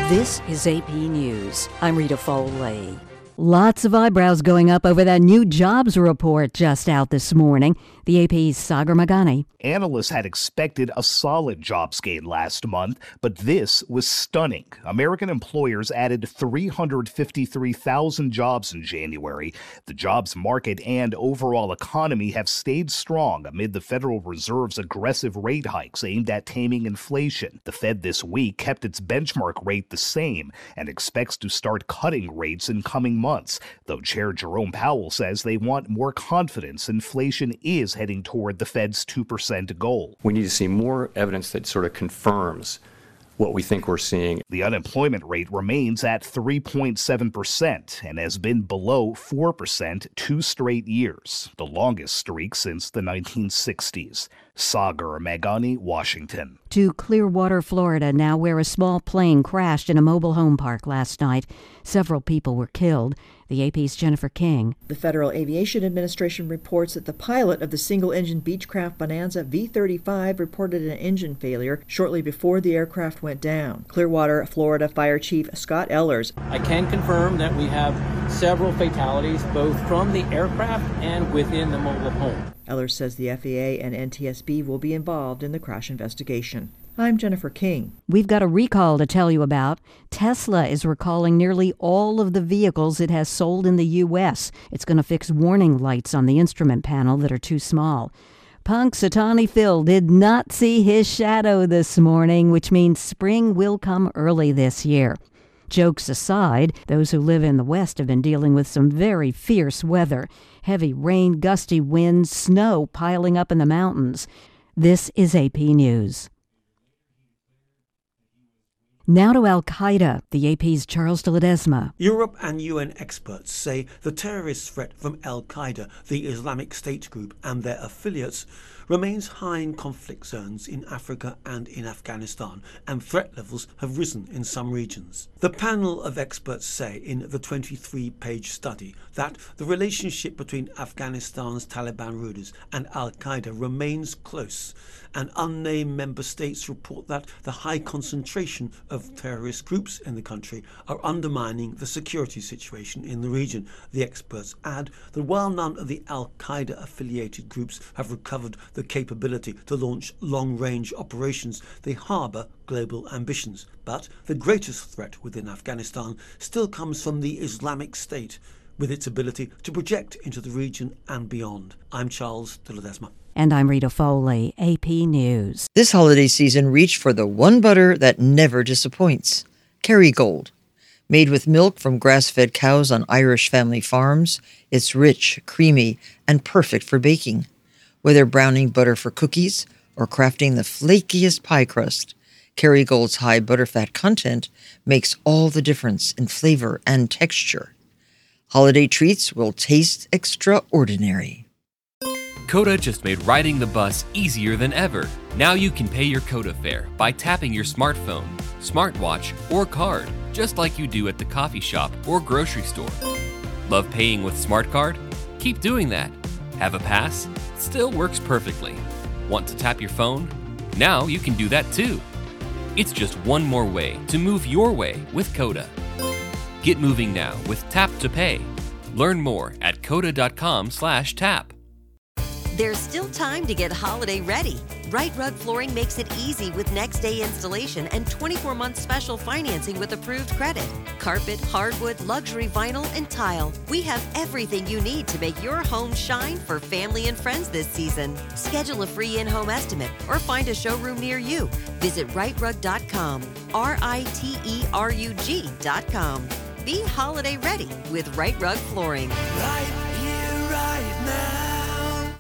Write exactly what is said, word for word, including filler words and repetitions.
This is A P News. I'm Rita Foley. Lots of eyebrows going up over that new jobs report just out this morning. The A P's Sagar Meghani. Analysts had expected a solid jobs gain last month, but this was stunning. American employers added three hundred fifty-three thousand jobs in January. The jobs market and overall economy have stayed strong amid the Federal Reserve's aggressive rate hikes aimed at taming inflation. The Fed this week kept its benchmark rate the same and expects to start cutting rates in coming months, though Chair Jerome Powell says they want more confidence inflation is heading toward the Fed's two percent goal. We need to see more evidence that sort of confirms what we think we're seeing. The unemployment rate remains at three point seven percent and has been below four percent two straight years, the longest streak since the nineteen sixties. Sagar Meghani, Washington. To Clearwater, Florida, now where a small plane crashed in a mobile home park last night. Several people were killed. The A P's Jennifer King. The Federal Aviation Administration reports that the pilot of the single-engine Beechcraft Bonanza V thirty-five reported an engine failure shortly before the aircraft went down. Clearwater, Florida Fire Chief Scott Ehlers. I can confirm that we have several fatalities, both from the aircraft and within the mobile home. Ehlers says the F A A and N T S B will be involved in the crash investigation. I'm Jennifer King. We've got a recall to tell you about. Tesla is recalling nearly all of the vehicles it has sold in the U S. It's going to fix warning lights on the instrument panel that are too small. Punxsutawney Phil did not see his shadow this morning, which means spring will come early this year. Jokes aside, those who live in the West have been dealing with some very fierce weather. Heavy rain, gusty winds, snow piling up in the mountains. This is A P News. Now to Al-Qaeda, the A P's Charles de Ledesma. Europe and U N experts say the terrorist threat from Al-Qaeda, the Islamic State group, and their affiliates remains high in conflict zones in Africa and in Afghanistan, and threat levels have risen in some regions. The panel of experts say in the twenty-three page study that the relationship between Afghanistan's Taliban rulers and Al-Qaeda remains close, and unnamed member states report that the high concentration of terrorist groups in the country are undermining the security situation in the region. The experts add that while none of the Al-Qaeda affiliated groups have recovered the capability to launch long-range operations, they harbour global ambitions. But the greatest threat within Afghanistan still comes from the Islamic State, with its ability to project into the region and beyond. I'm Charles de Ledesma. And I'm Rita Foley, A P News. This holiday season, reach for the one butter that never disappoints, Kerrygold. Made with milk from grass-fed cows on Irish family farms, it's rich, creamy, and perfect for baking. Whether browning butter for cookies or crafting the flakiest pie crust, Kerrygold's high butterfat content makes all the difference in flavor and texture. Holiday treats will taste extraordinary. Coda just made riding the bus easier than ever. Now you can pay your Coda fare by tapping your smartphone, smartwatch, or card, just like you do at the coffee shop or grocery store. Love paying with SmartCard? Keep doing that. Have a pass? Still works perfectly. Want to tap your phone? Now you can do that too. It's just one more way to move your way with Coda. Get moving now with Tap to Pay. Learn more at coda.com slash tap. There's still time to get holiday ready. Right Rug Flooring makes it easy with next day installation and twenty-four month special financing with approved credit. Carpet, hardwood, luxury vinyl, and tile. We have everything you need to make your home shine for family and friends this season. Schedule a free in-home estimate or find a showroom near you. Visit right rug dot com, R I T E R U G dot com. Be holiday ready with Right Rug Flooring. Right here, right now.